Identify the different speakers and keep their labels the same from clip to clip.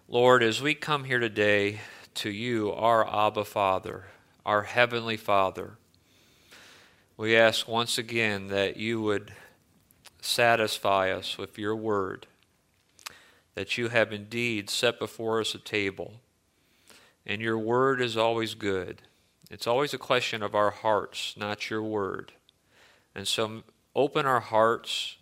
Speaker 1: Lord, as we come here today to you, our Abba Father, our Heavenly Father, we ask once again that you would satisfy us with your word, that you have indeed set before us a table, and your word is always good. It's always a question of our hearts, not your word. And so open our hearts,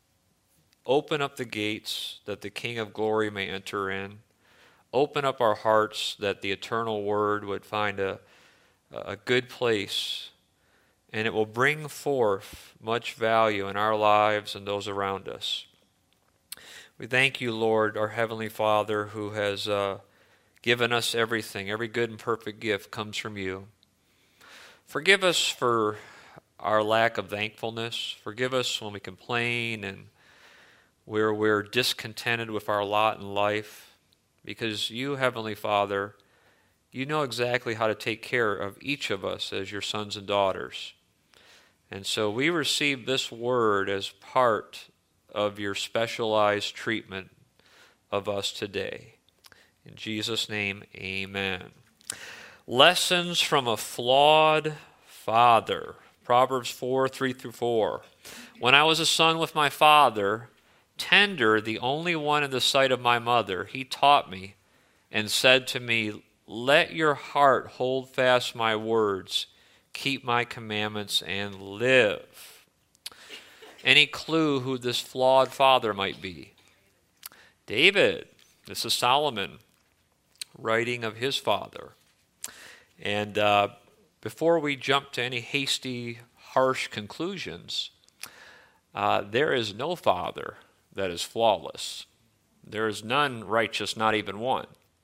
Speaker 1: open up the gates that the King of Glory may enter in. Open up our hearts that the eternal word would find a good place, and it will bring forth much value in our lives and those around us. We thank you, Lord, our Heavenly Father, who has given us everything. Every good and perfect gift comes from you. Forgive us for our lack of thankfulness. Forgive us when we complain and where we're discontented with our lot in life. Because you, Heavenly Father, you know exactly how to take care of each of us as your sons and daughters. And so we receive this word as part of your specialized treatment of us today. In Jesus' name, amen. Lessons from a flawed father. Proverbs 4:3-4. When I was a son with my father, tender, the only one in the sight of my mother, he taught me and said to me, let your heart hold fast my words, keep my commandments, and live. Any clue who this flawed father might be? David. This is Solomon writing of his father. And before we jump to any hasty, harsh conclusions, there is no father that is flawless. There is none righteous, not even one.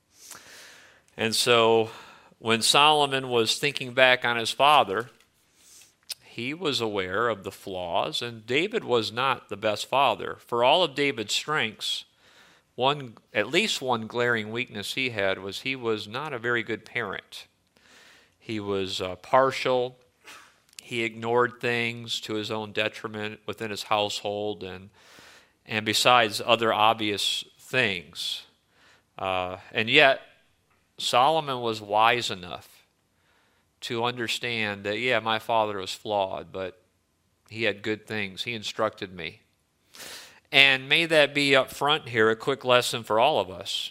Speaker 1: And so when Solomon was thinking back on his father, he was aware of the flaws, and David was not the best father. For all of David's strengths, at least one glaring weakness he had was he was not a very good parent. He was partial. He ignored things to his own detriment within his household, and besides other obvious things. And yet, Solomon was wise enough to understand that, yeah, my father was flawed, but he had good things. He instructed me. And may that be up front here, a quick lesson for all of us,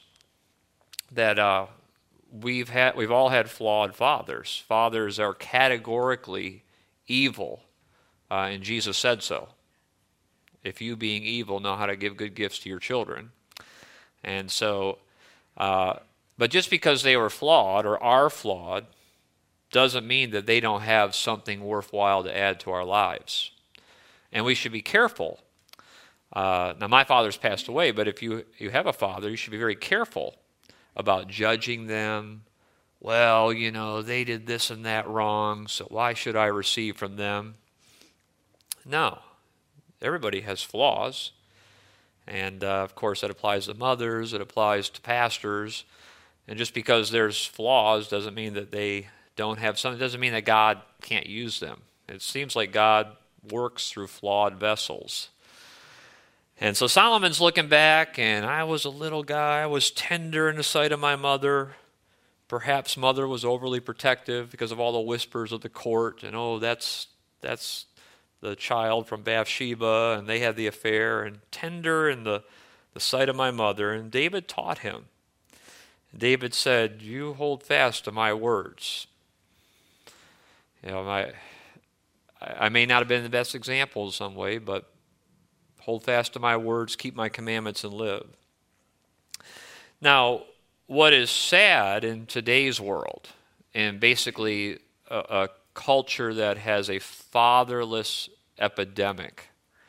Speaker 1: that we've all had flawed fathers. Fathers are categorically evil, and Jesus said so. If you, being evil, know how to give good gifts to your children. And so, but just because they were flawed or are flawed doesn't mean that they don't have something worthwhile to add to our lives. And we should be careful. Now, my father's passed away, but if you have a father, you should be very careful about judging them. Well, they did this and that wrong, so why should I receive from them? No. Everybody has flaws, and of course that applies to mothers, it applies to pastors, and just because there's flaws doesn't mean that they don't have something, doesn't mean that God can't use them. It seems like God works through flawed vessels. And so Solomon's looking back, and I was a little guy, I was tender in the sight of my mother. Perhaps mother was overly protective because of all the whispers of the court, and that's the child from Bathsheba, and they had the affair, and tender in the sight of my mother. And David taught him. David said, you hold fast to my words. I may not have been the best example in some way, but hold fast to my words, keep my commandments, and live. Now, what is sad in today's world, and basically a culture that has a fatherless epidemic,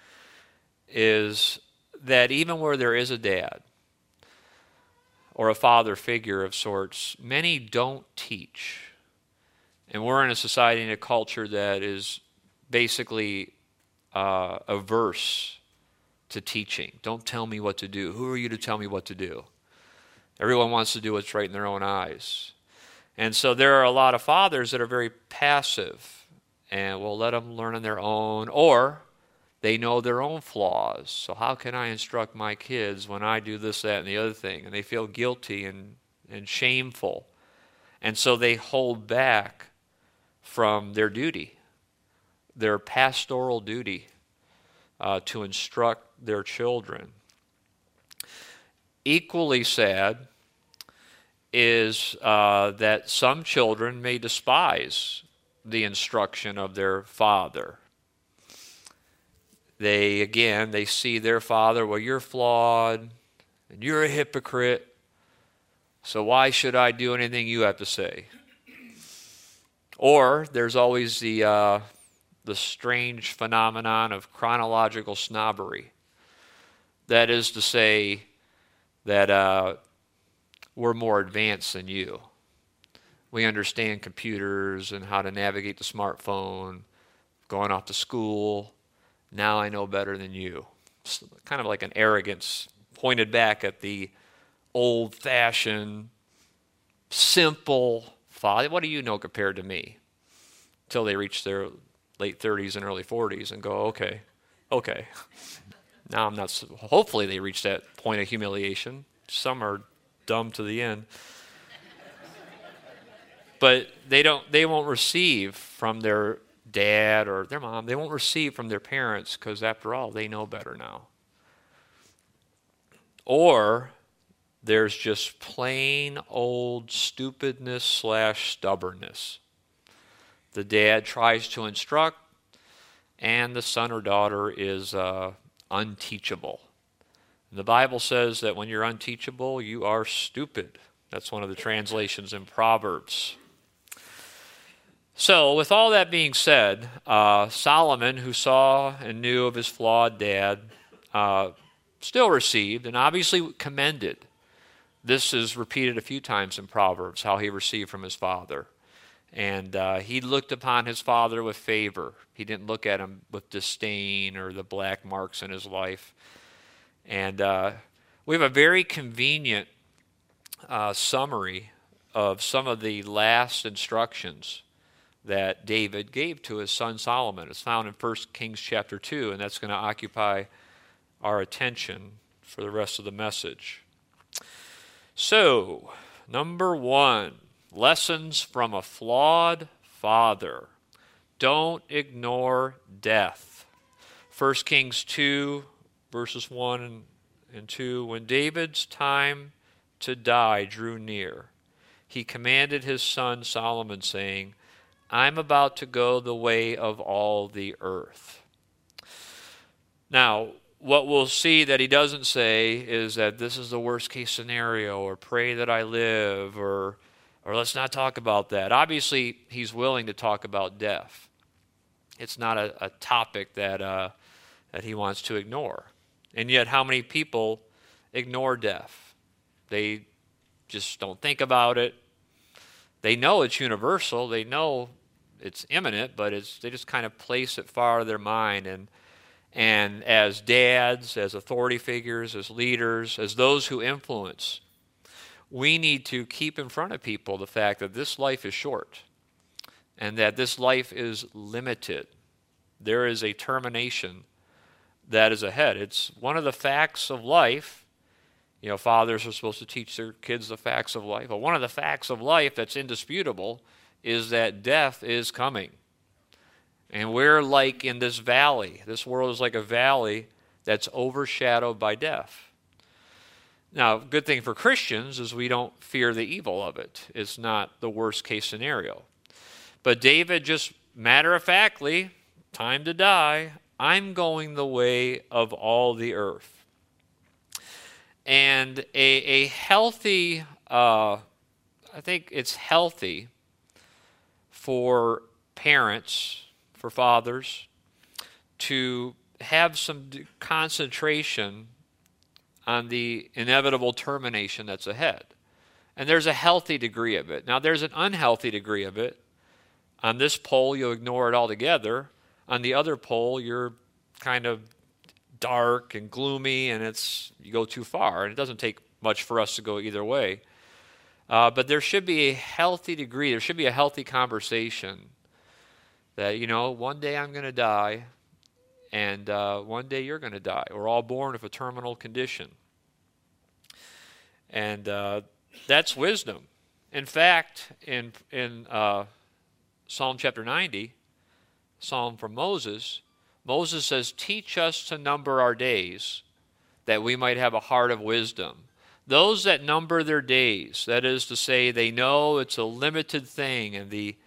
Speaker 1: is that even where there is a dad or a father figure of sorts, many don't teach. And we're in a society and a culture that is basically averse to teaching. Don't tell me what to do. Who are you to tell me what to do? Everyone wants to do what's right in their own eyes. And so there are a lot of fathers that are very passive and will let them learn on their own, or They know their own flaws. So how can I instruct my kids when I do this, that, and the other thing? And they feel guilty and shameful. And so they hold back from their duty, their pastoral duty, to instruct their children. Equally sad is that some children may despise the instruction of their father. They see their father, well, you're flawed, and you're a hypocrite, so why should I do anything you have to say? Or there's always the strange phenomenon of chronological snobbery. That is to say that we're more advanced than you. We understand computers and how to navigate the smartphone, going off to school. Now I know better than you. It's kind of like an arrogance pointed back at the old-fashioned, simple father. What do you know compared to me? Until they reach their late 30s and early 40s and go, okay. Now I'm not. Hopefully they reach that point of humiliation. Some are dumb to the end. But they won't receive from their dad or their mom. They won't receive from their parents because after all, they know better now. Or there's just plain old stupidness / stubbornness. The dad tries to instruct and the son or daughter is unteachable. The Bible says that when you're unteachable, you are stupid. That's one of the translations in Proverbs. So, with all that being said, Solomon, who saw and knew of his flawed dad, still received and obviously commended. This is repeated a few times in Proverbs, how he received from his father. And he looked upon his father with favor. He didn't look at him with disdain or the black marks in his life. And we have a very convenient summary of some of the last instructions that David gave to his son Solomon. It's found in 1 Kings chapter 2, and that's going to occupy our attention for the rest of the message. So, number 1, lessons from a flawed father. Don't ignore death. 1 Kings 2, verses 1 and 2, when David's time to die drew near, he commanded his son Solomon, saying, I'm about to go the way of all the earth. Now, what we'll see that he doesn't say is that this is the worst case scenario, or pray that I live, or let's not talk about that. Obviously, he's willing to talk about death. It's not a topic that he wants to ignore. And yet, how many people ignore death? They just don't think about it. They know it's universal. They know it's imminent, but they just kind of place it far out of their mind. And as dads, as authority figures, as leaders, as those who influence, we need to keep in front of people the fact that this life is short and that this life is limited. There is a termination that is ahead. It's one of the facts of life. You know, fathers are supposed to teach their kids the facts of life. But one of the facts of life that's indisputable is that death is coming. And we're like in this valley. This world is like a valley that's overshadowed by death. Now, good thing for Christians is we don't fear the evil of it. It's not the worst case scenario. But David just matter-of-factly, time to die, I'm going the way of all the earth. And a healthy, I think it's healthy for parents, for fathers, to have some concentration on the inevitable termination that's ahead. And there's a healthy degree of it. Now, there's an unhealthy degree of it. On this pole, you'll ignore it altogether. On the other pole, you're kind of dark and gloomy, and you go too far. And it doesn't take much for us to go either way. But there should be a healthy degree. There should be a healthy conversation that, one day I'm going to die, And one day you're going to die. We're all born with a terminal condition. And that's wisdom. In fact, in Psalm chapter 90, Psalm from Moses, Moses says, teach us to number our days, that we might have a heart of wisdom. Those that number their days, that is to say, they know it's a limited thing, and the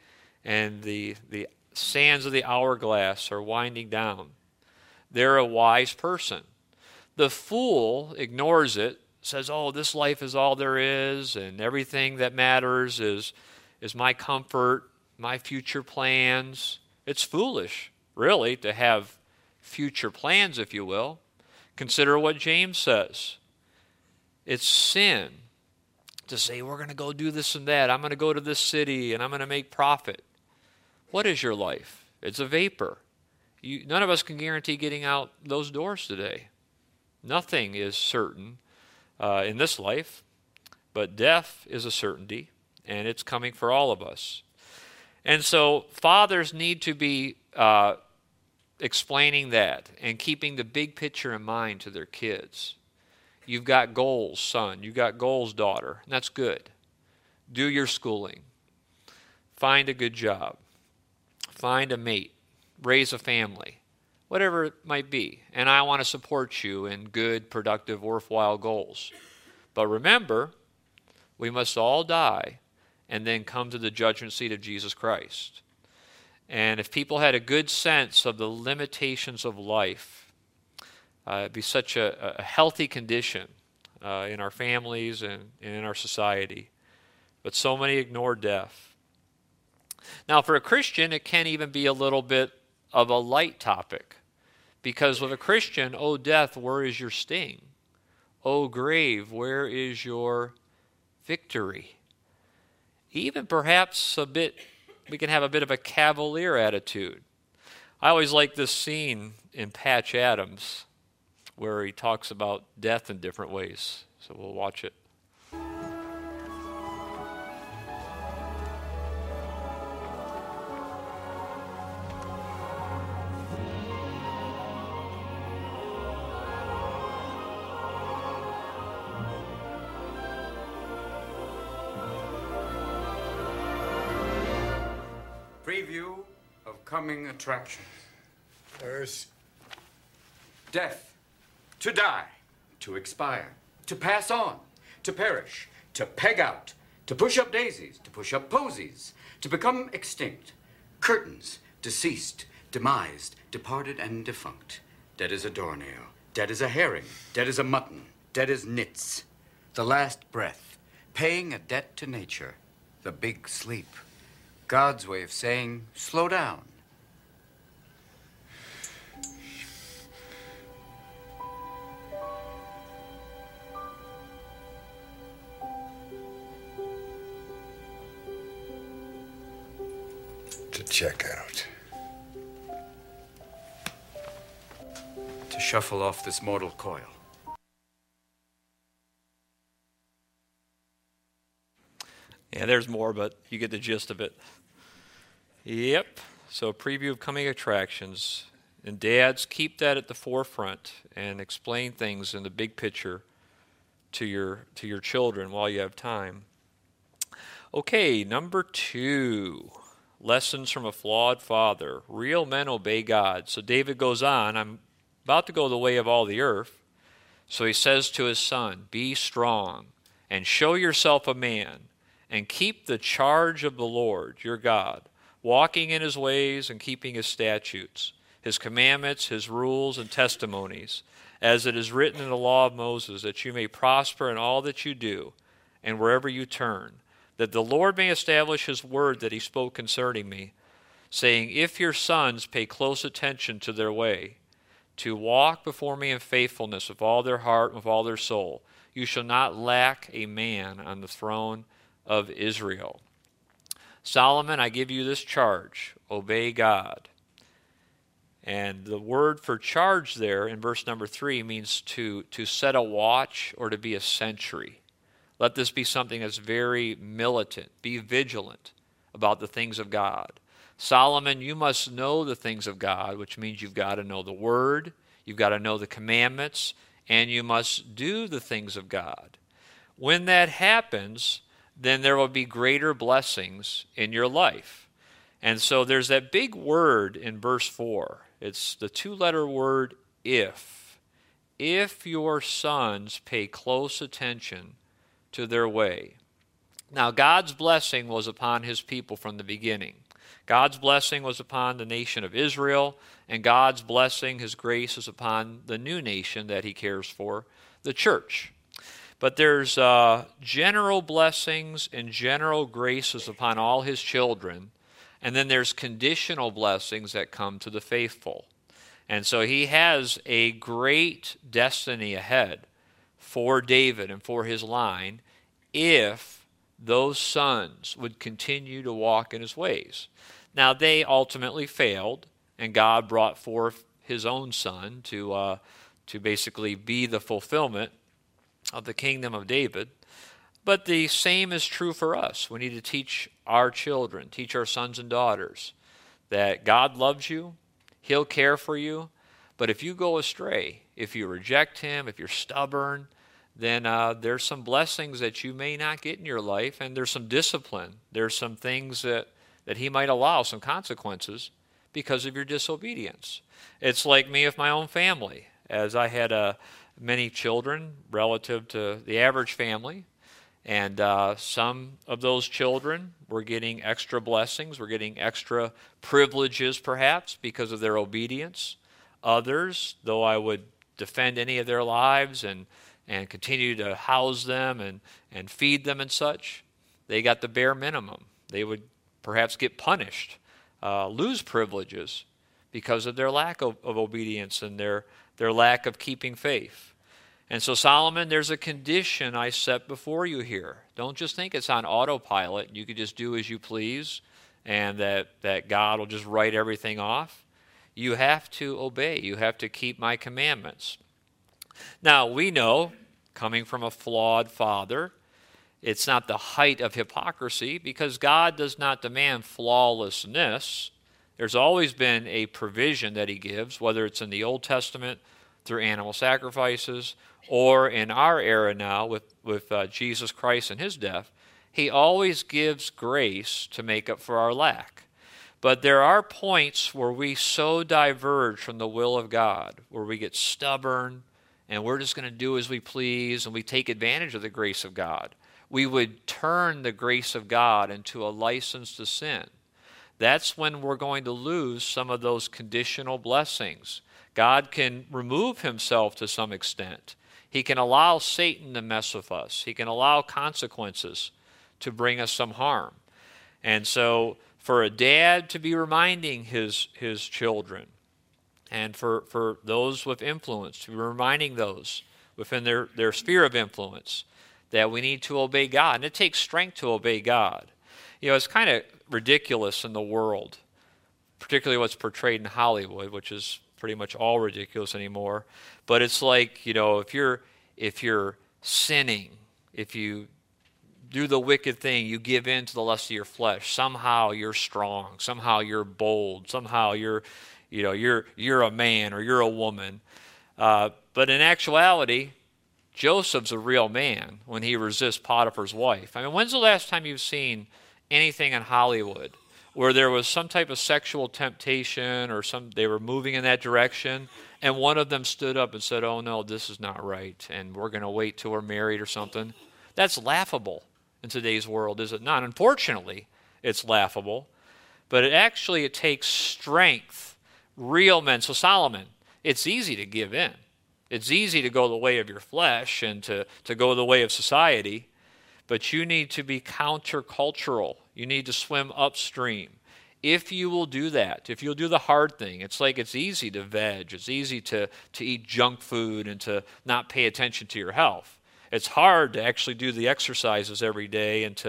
Speaker 1: sands of the hourglass are winding down. They're a wise person. The fool ignores it, says, oh, this life is all there is, and everything that matters is my comfort, my future plans. It's foolish, really, to have future plans, if you will. Consider what James says. It's sin to say, we're going to go do this and that. I'm going to go to this city, and I'm going to make profit. What is your life? It's a vapor. None of us can guarantee getting out those doors today. Nothing is certain in this life, but death is a certainty, and it's coming for all of us. And so fathers need to be explaining that and keeping the big picture in mind to their kids. You've got goals, son. You've got goals, daughter. And that's good. Do your schooling. Find a good job. Find a mate. Raise a family. Whatever it might be. And I want to support you in good, productive, worthwhile goals. But remember, we must all die and then come to the judgment seat of Jesus Christ. And if people had a good sense of the limitations of life, it'd be such a healthy condition in our families and in our society. But so many ignore death. Now, for a Christian, it can even be a little bit of a light topic. Because with a Christian, oh death, where is your sting? Oh grave, where is your victory? Even perhaps we can have a bit of a cavalier attitude. I always like this scene in Patch Adams where he talks about death in different ways. So we'll watch it.
Speaker 2: Preview of coming attractions.
Speaker 3: There's
Speaker 2: Death. To die. To expire. To pass on. To perish. To peg out. To push up daisies. To push up posies. To become extinct. Curtains. Deceased. Demised. Departed and defunct. Dead as a doornail. Dead as a herring. Dead as a mutton. Dead as nits. The last breath. Paying a debt to nature. The big sleep. God's way of saying, slow down.
Speaker 3: to check out.
Speaker 2: To shuffle off this mortal coil.
Speaker 1: Yeah, there's more, but you get the gist of it. Yep. So a preview of coming attractions. And dads, keep that at the forefront and explain things in the big picture to your children while you have time. Okay, number 2. Lessons from a flawed father. Real men obey God. So David goes on, I'm about to go the way of all the earth. So he says to his son, be strong and show yourself a man and keep the charge of the Lord, your God, walking in his ways and keeping his statutes, his commandments, his rules, and testimonies, as it is written in the law of Moses, that you may prosper in all that you do and wherever you turn, that the Lord may establish his word that he spoke concerning me, saying, if your sons pay close attention to their way, to walk before me in faithfulness with all their heart and with all their soul, you shall not lack a man on the throne of Israel. Solomon, I give you this charge, obey God. And the word for charge there in verse number 3 means to set a watch or to be a sentry. Let this be something that's very militant. Be vigilant about the things of God. Solomon, you must know the things of God, which means you've got to know the Word, you've got to know the commandments, and you must do the things of God. When that happens, then there will be greater blessings in your life. And so there's that big word in verse 4. It's the two-letter word, if. If your sons pay close attention to their way. Now, God's blessing was upon his people from the beginning. God's blessing was upon the nation of Israel, and God's blessing, his grace, is upon the new nation that he cares for, the church. But there's general blessings and general graces upon all his children, and then there's conditional blessings that come to the faithful. And so he has a great destiny ahead for David and for his line if those sons would continue to walk in his ways. Now, they ultimately failed, and God brought forth his own son to basically be the fulfillment of the kingdom of David. But the same is true for us. We need to teach our children, teach our sons and daughters, that God loves you, he'll care for you, but if you go astray, if you reject him, if you're stubborn, then there's some blessings that you may not get in your life, and there's some discipline. There's some things that he might allow, some consequences, because of your disobedience. It's like me with my own family, as I had many children relative to the average family, and some of those children were getting extra blessings, were getting extra privileges perhaps because of their obedience. Others, though I would defend any of their lives and continue to house them and feed them and such, they got the bare minimum. They would perhaps get punished, lose privileges because of their lack of obedience and their lack of keeping faith. And so, Solomon, there's a condition I set before you here. Don't just think it's on autopilot. You could just do as you please and that God will just write everything off. You have to obey. You have to keep my commandments. Now, we know, coming from a flawed father, it's not the height of hypocrisy because God does not demand flawlessness. There's always been a provision that he gives, whether it's in the Old Testament through animal sacrifices or in our era now with Jesus Christ and his death. He always gives grace to make up for our lack. But there are points where we so diverge from the will of God, where we get stubborn and we're just going to do as we please and we take advantage of the grace of God. We would turn the grace of God into a license to sin. That's when we're going to lose some of those conditional blessings. God can remove himself to some extent. He can allow Satan to mess with us. He can allow consequences to bring us some harm. And so for a dad to be reminding his children, and for those with influence to be reminding those within their sphere of influence that we need to obey God. And it takes strength to obey God. You know, it's kind of ridiculous in the world, particularly what's portrayed in Hollywood, which is pretty much all ridiculous anymore. But it's like, you know, if you're sinning, if you do the wicked thing, you give in to the lust of your flesh, somehow you're strong, somehow you're bold, somehow you're a man or you're a woman. But in actuality, Joseph's a real man when he resists Potiphar's wife. I mean, when's the last time you've seen anything in Hollywood where there was some type of sexual temptation or they were moving in that direction, and one of them stood up and said, "Oh no, this is not right, and we're going to wait till we're married or something"? That's laughable in today's world, is it not? Unfortunately, it's laughable. But it takes strength, real men. So Solomon, it's easy to give in. It's easy to go the way of your flesh and to go the way of society, but you need to be countercultural. You need to swim upstream. If you will do that, if you'll do the hard thing, it's like it's easy to veg. It's easy to eat junk food and to not pay attention to your health. It's hard to actually do the exercises every day and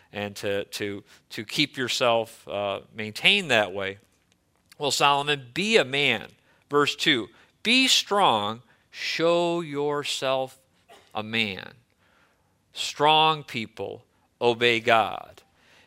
Speaker 1: to keep yourself maintained that way. Well, Solomon, be a man. Verse 2, be strong, show yourself a man. Strong people obey God.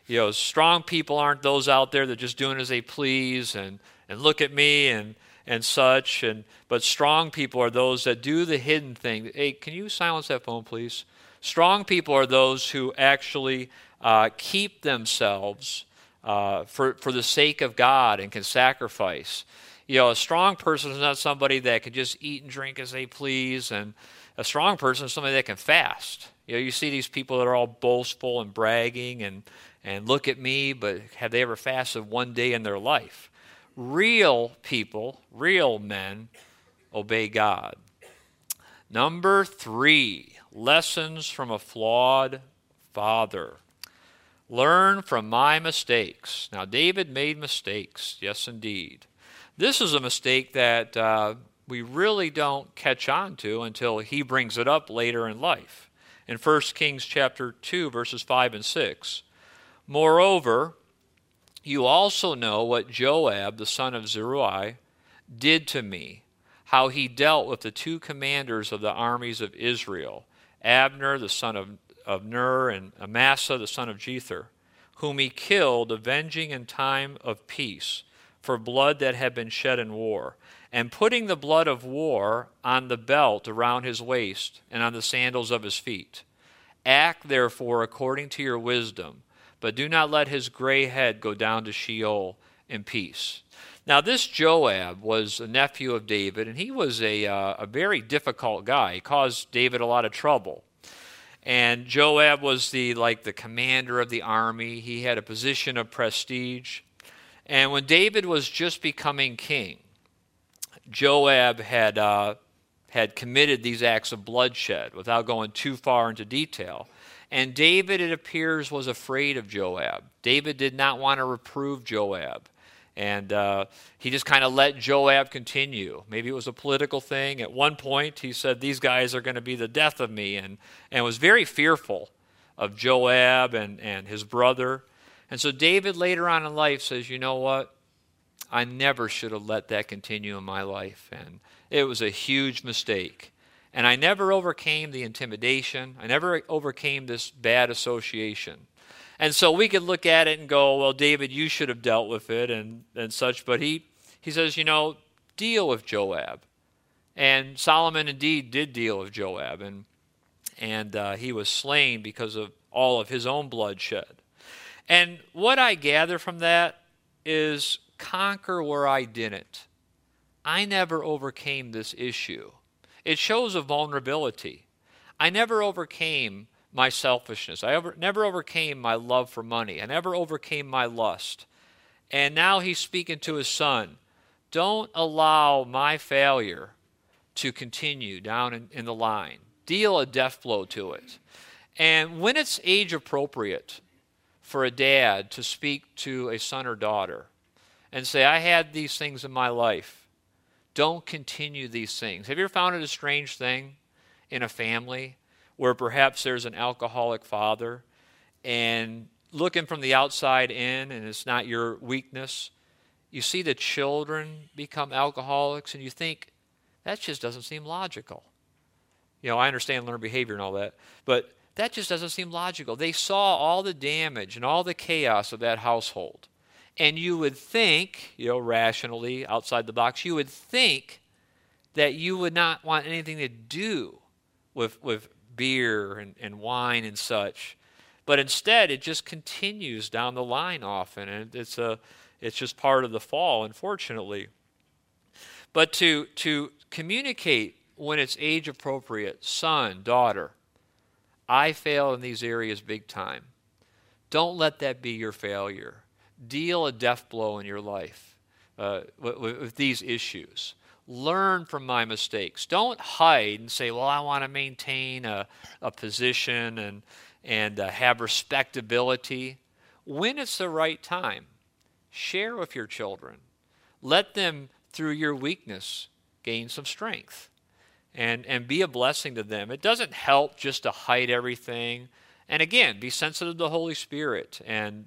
Speaker 1: Strong people aren't those out there that just doing as they please and look at me and such. But strong people are those that do the hidden thing. Hey, can you silence that phone, please? Strong people are those who actually keep themselves for the sake of God and can sacrifice. A strong person is not somebody that can just eat and drink as they please, and a strong person is somebody that can fast. You see these people that are all boastful and bragging and look at me, but have they ever fasted one day in their life? Real people, real men, obey God. Number 3, lessons from a flawed father. Learn from my mistakes. Now, David made mistakes, yes, indeed. This is a mistake that we really don't catch on to until he brings it up later in life. In 1 Kings chapter 2, verses 5 and 6, moreover, you also know what Joab, the son of Zeruiah, did to me, how he dealt with the 2 commanders of the armies of Israel, Abner, the son of Ner, and Amasa, the son of Jether, whom he killed, avenging in time of peace, for blood that had been shed in war, and putting the blood of war on the belt around his waist and on the sandals of his feet. Act, therefore, according to your wisdom, but do not let his gray head go down to Sheol in peace. Now, this Joab was a nephew of David, and he was a very difficult guy. He caused David a lot of trouble. And Joab was the commander of the army. He had a position of prestige. And when David was just becoming king, Joab had committed these acts of bloodshed without going too far into detail. And David, it appears, was afraid of Joab. David did not want to reprove Joab. And he just kind of let Joab continue. Maybe it was a political thing. At one point, he said, these guys are going to be the death of me, and was very fearful of Joab and his brother. And so David later on in life says, you know what? I never should have let that continue in my life. And it was a huge mistake. And I never overcame the intimidation. I never overcame this bad association. And so we could look at it and go, well, David, you should have dealt with it and such. But he says, deal with Joab. And Solomon indeed did deal with Joab. And he was slain because of all of his own bloodshed. And what I gather from that is conquer where I didn't. I never overcame this issue. It shows a vulnerability. I never overcame my selfishness. I never overcame my love for money. I never overcame my lust. And now he's speaking to his son. Don't allow my failure to continue down in the line. Deal a death blow to it. And when it's age appropriate for a dad to speak to a son or daughter and say, I had these things in my life. Don't continue these things. Have you ever found it a strange thing in a family where perhaps there's an alcoholic father and looking from the outside in, and it's not your weakness, you see the children become alcoholics and you think, that just doesn't seem logical. I understand learned behavior and all that, but that just doesn't seem logical. They saw all the damage and all the chaos of that household. And you would think, rationally, outside the box, you would think that you would not want anything to do with beer and wine and such. But instead, it just continues down the line often. And it's just part of the fall, unfortunately. But to communicate when it's age appropriate, son, daughter, I fail in these areas big time. Don't let that be your failure. Deal a death blow in your life with these issues. Learn from my mistakes. Don't hide and say, well, I want to maintain a position and have respectability. When it's the right time, share with your children. Let them, through your weakness, gain some strength. And be a blessing to them. It doesn't help just to hide everything. And again, be sensitive to the Holy Spirit and,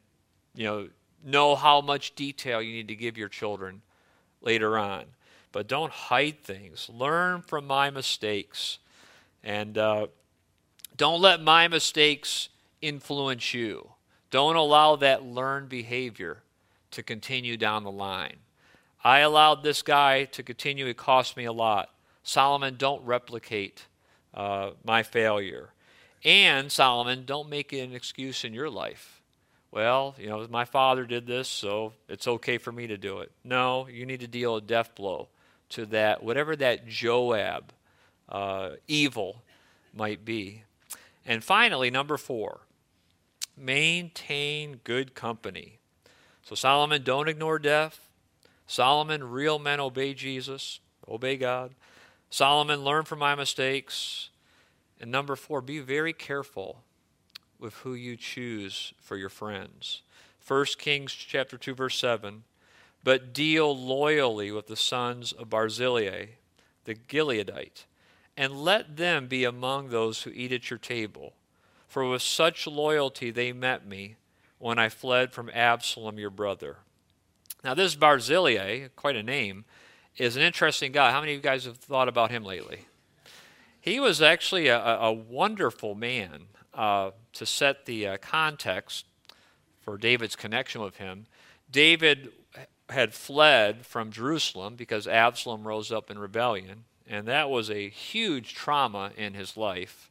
Speaker 1: know how much detail you need to give your children later on. But don't hide things. Learn from my mistakes. And don't let my mistakes influence you. Don't allow that learned behavior to continue down the line. I allowed this guy to continue. It cost me a lot. Solomon, don't replicate my failure. And Solomon, don't make it an excuse in your life. Well, my father did this, so it's okay for me to do it. No, you need to deal a death blow to that, whatever that Joab evil might be. And finally, number 4, maintain good company. So Solomon, don't ignore death. Solomon, real men obey Jesus, obey God. Solomon, learn from my mistakes. And number 4, be very careful with who you choose for your friends. 1 Kings chapter 2, verse 7, but deal loyally with the sons of Barzillai, the Gileadite, and let them be among those who eat at your table. For with such loyalty they met me when I fled from Absalom your brother. Now this Barzillai, quite a name, is an interesting guy. How many of you guys have thought about him lately? He was actually a wonderful man. To set the context for David's connection with him, David had fled from Jerusalem because Absalom rose up in rebellion, and that was a huge trauma in his life.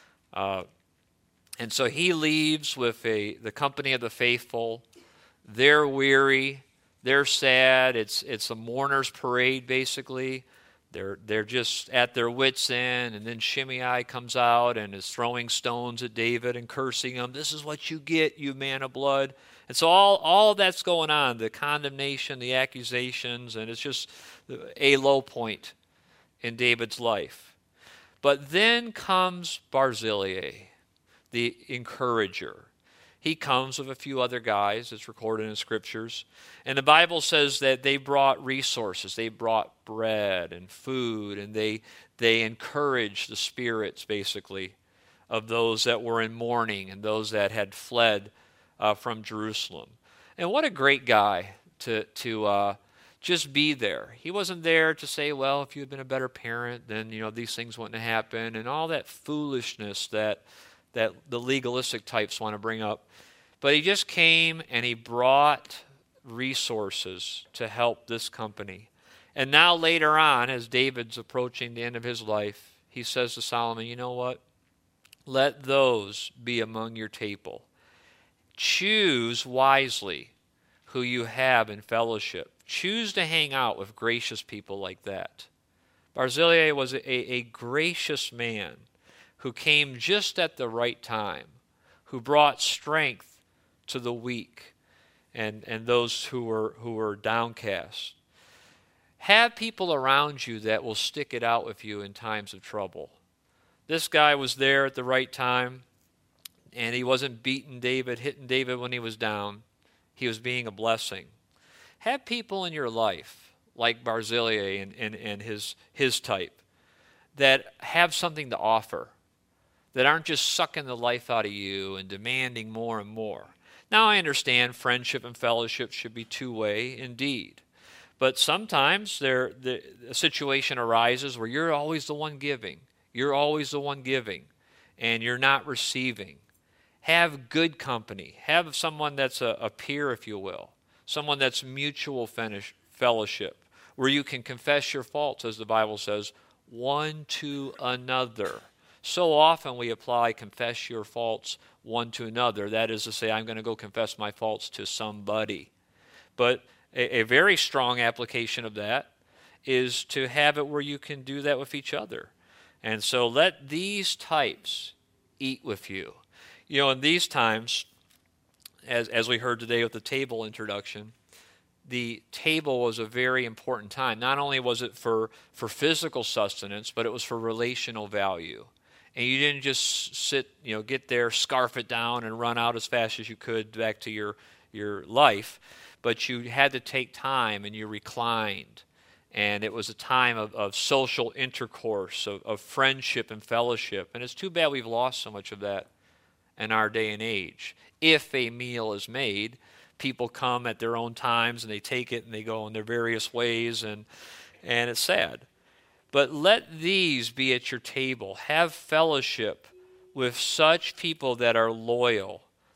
Speaker 1: And so he leaves with the company of the faithful. They're weary. They're sad. It's a mourner's parade, basically. They're just at their wits' end, and then Shimei comes out and is throwing stones at David and cursing him. This is what you get, you man of blood. And so all of that's going on, the condemnation, the accusations, and it's just a low point in David's life. But then comes Barzillai, the encourager. He comes with a few other guys, it's recorded in the scriptures. And the Bible says that they brought resources. They brought bread and food, and they encouraged the spirits, basically, of those that were in mourning and those that had fled from Jerusalem. And what a great guy to just be there. He wasn't there to say, well, if you had been a better parent, then these things wouldn't have happened, and all that foolishness that the legalistic types want to bring up. But he just came and he brought resources to help this company. And now later on, as David's approaching the end of his life, he says to Solomon, you know what? Let those be among your table. Choose wisely who you have in fellowship. Choose to hang out with gracious people like that. Barzillai was a gracious man who came just at the right time, who brought strength to the weak and those who were downcast. Have people around you that will stick it out with you in times of trouble. This guy was there at the right time, and he wasn't hitting David when he was down. He was being a blessing. Have people in your life, like Barzillai and his type, that have something to offer, that aren't just sucking the life out of you and demanding more and more. Now, I understand friendship and fellowship should be two-way, indeed. But sometimes a situation arises where you're always the one giving. You're always the one giving, and you're not receiving. Have good company. Have someone that's a peer, if you will. Someone that's mutual fellowship, where you can confess your faults, as the Bible says, one to another. So often we apply confess your faults one to another. That is to say, I'm going to go confess my faults to somebody. But a very strong application of that is to have it where you can do that with each other. And so let these types eat with you. In these times, as we heard today with the table introduction, the table was a very important time. Not only was it for physical sustenance, but it was for relational value. And you didn't just sit, get there, scarf it down, and run out as fast as you could back to your life. But you had to take time, and you reclined. And it was a time of social intercourse, of friendship and fellowship. And it's too bad we've lost so much of that in our day and age. If a meal is made, people come at their own times, and they take it, and they go in their various ways, and it's sad. But let these be at your table. Have fellowship with such people that are loyal,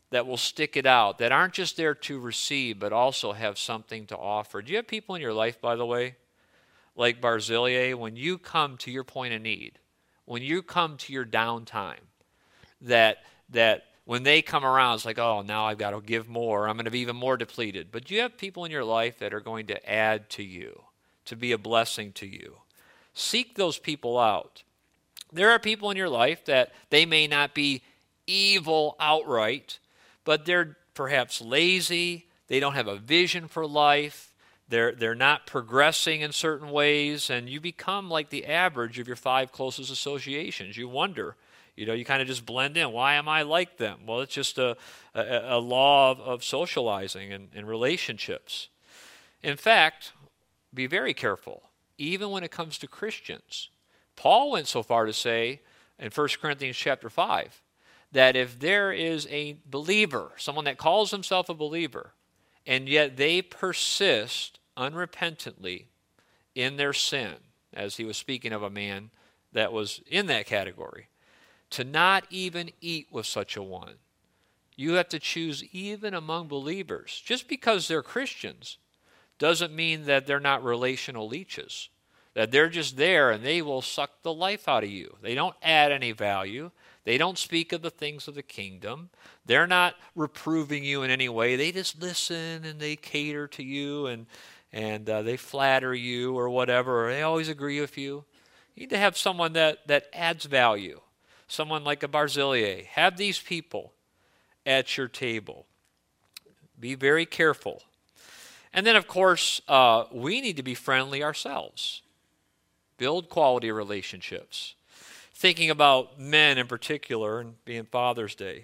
Speaker 1: that will stick it out, that aren't just there to receive, but also have something to offer. Do you have people in your life, by the way, like Barzillai, when you come to your point of need, when you come to your downtime, that when they come around, it's like, oh, now I've got to give more. I'm going to be even more depleted. But do you have people in your life that are going to add to you, to be a blessing to you? Seek those people out. There are people in your life that they may not be evil outright, but they're perhaps lazy. They don't have a vision for life. They're not progressing in certain ways, and you become like the average of your 5 closest associations. You wonder, you kind of just blend in. Why am I like them? Well, it's just a law of socializing and relationships. In fact, be very careful, even when it comes to Christians. Paul went so far to say in 1 Corinthians chapter 5, that if there is a believer, someone that calls himself a believer, and yet they persist unrepentantly in their sin, as he was speaking of a man that was in that category, to not even eat with such a one. You have to choose even among believers. Just because they're Christians doesn't mean that they're not relational leeches, that they're just there and they will suck the life out of you. They don't add any value. They don't speak of the things of the kingdom. They're not reproving you in any way. They just listen and they cater to you and they flatter you or whatever, or they always agree with you. You need to have someone that adds value, someone like a Barzillai. Have these people at your table. Be very careful. And then, of course, we need to be friendly ourselves. Build quality relationships. Thinking about men in particular, and being Father's Day,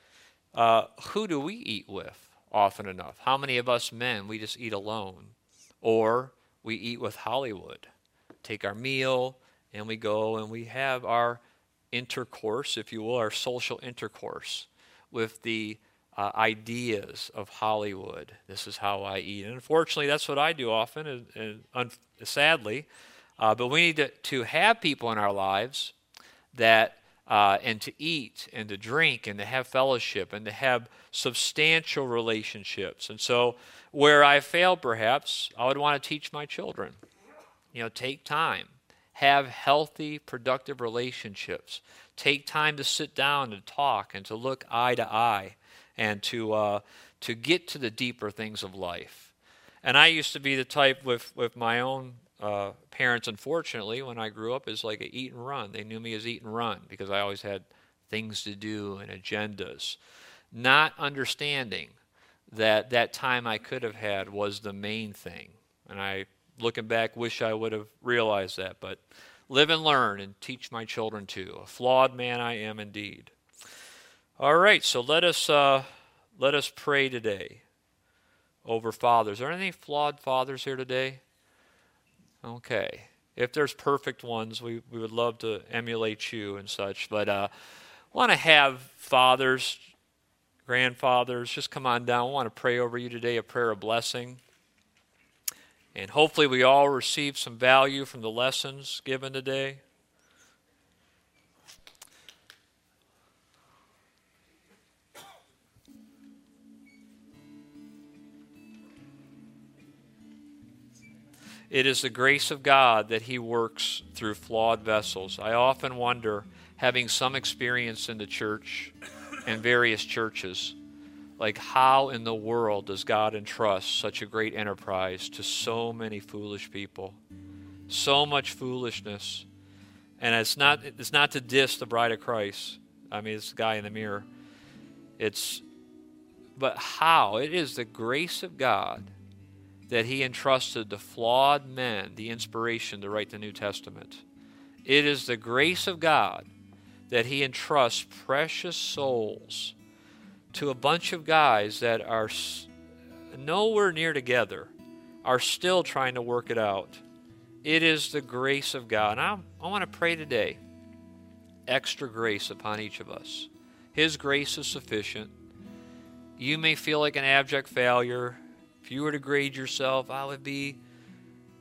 Speaker 1: who do we eat with often enough? How many of us men, we just eat alone? Or we eat with Hollywood. Take our meal, and we go and we have our intercourse, if you will, our social intercourse with the ideas of Hollywood. This is how I eat. And unfortunately, that's what I do often, and sadly. But we need to have people in our lives that and to eat and to drink and to have fellowship and to have substantial relationships. And so where I failed perhaps, I would want to teach my children. Take time. Have healthy, productive relationships. Take time to sit down and talk and to look eye to eye and to get to the deeper things of life. And I used to be the type with my own parents, unfortunately, when I grew up, is like a eat and run. They knew me as eat and run because I always had things to do and agendas, not understanding that time I could have had was the main thing. And I, looking back, wish I would have realized that. But live and learn and teach my children too. A flawed man I am indeed. All right, so let us pray today over fathers. Are there any flawed fathers here today? Okay. If there's perfect ones, we would love to emulate you and such. But want to have fathers, grandfathers, just come on down. I want to pray over you today, a prayer of blessing. And hopefully we all receive some value from the lessons given today. It is the grace of God that He works through flawed vessels. I often wonder, having some experience in the church and various churches, like how in the world does God entrust such a great enterprise to so many foolish people? So much foolishness. And it's not to diss the bride of Christ. I mean, it's the guy in the mirror. But how? It is the grace of God that He entrusted to flawed men the inspiration to write the New Testament. It is the grace of God that He entrusts precious souls to a bunch of guys that are nowhere near together, are still trying to work it out. It is the grace of God. And I want to pray today, extra grace upon each of us. His grace is sufficient. You may feel like an abject failure. If you were to grade yourself, I would be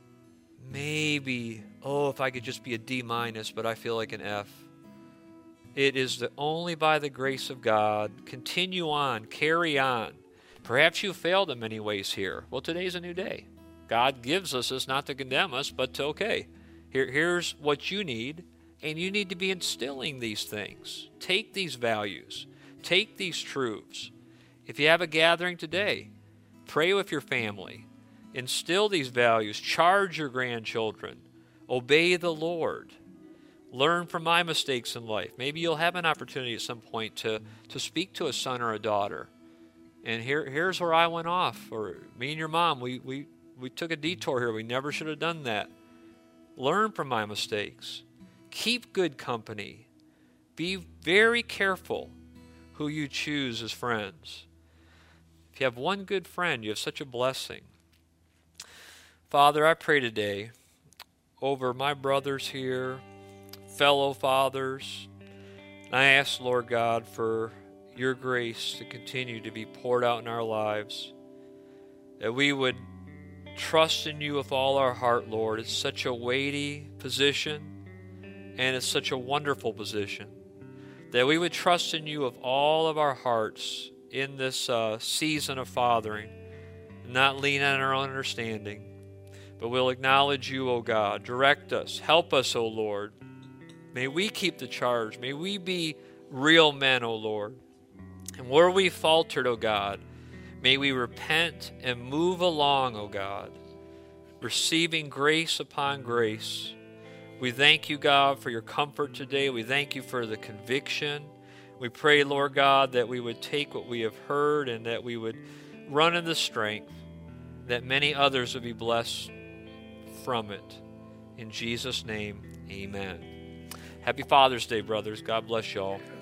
Speaker 1: maybe, if I could just be a D-, but I feel like an F. It is only by the grace of God. Continue on, carry on. Perhaps you failed in many ways here. Well, today's a new day. God gives us this not to condemn us, but to, okay, here's what you need, and you need to be instilling these things. Take these values. Take these truths. If you have a gathering today, pray with your family. Instill these values. Charge your grandchildren. Obey the Lord. Learn from my mistakes in life. Maybe you'll have an opportunity at some point to speak to a son or a daughter. And here's where I went off. Or me and your mom, we took a detour here. We never should have done that. Learn from my mistakes. Keep good company. Be very careful who you choose as friends. If you have one good friend, you have such a blessing. Father, I pray today over my brothers here, fellow fathers. And I ask, Lord God, for your grace to continue to be poured out in our lives, that we would trust in you with all our heart, Lord. It's such a weighty position, and it's such a wonderful position, that we would trust in you with all of our hearts in this season of fathering, not lean on our own understanding, but we'll acknowledge you, O God. Direct us. Help us, O Lord. May we keep the charge. May we be real men, O Lord. And where we faltered, O God, may we repent and move along, O God, receiving grace upon grace. We thank you, God, for your comfort today. We thank you for the conviction. We pray, Lord God, that we would take what we have heard and that we would run in the strength, that many others would be blessed from it. In Jesus' name, amen. Happy Father's Day, brothers. God bless y'all.